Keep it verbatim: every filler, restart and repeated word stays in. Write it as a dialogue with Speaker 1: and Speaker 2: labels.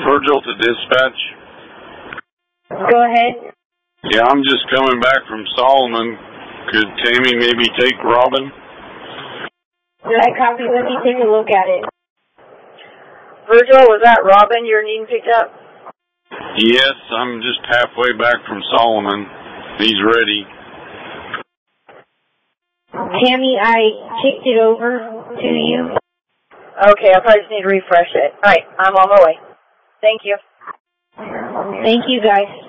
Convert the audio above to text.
Speaker 1: Virgil to dispatch.
Speaker 2: Go ahead.
Speaker 1: Yeah, I'm just coming back from Solomon. Could Tammy maybe take Robin?
Speaker 2: Did I copy? Let me take a look at it.
Speaker 3: Virgil, was that Robin you're needing picked up?
Speaker 1: Yes, I'm just halfway back from Solomon. He's ready.
Speaker 2: Tammy, I kicked it over to you.
Speaker 3: Okay, I probably just need to refresh it. All right, I'm on my way. Thank you.
Speaker 2: Thank you, guys.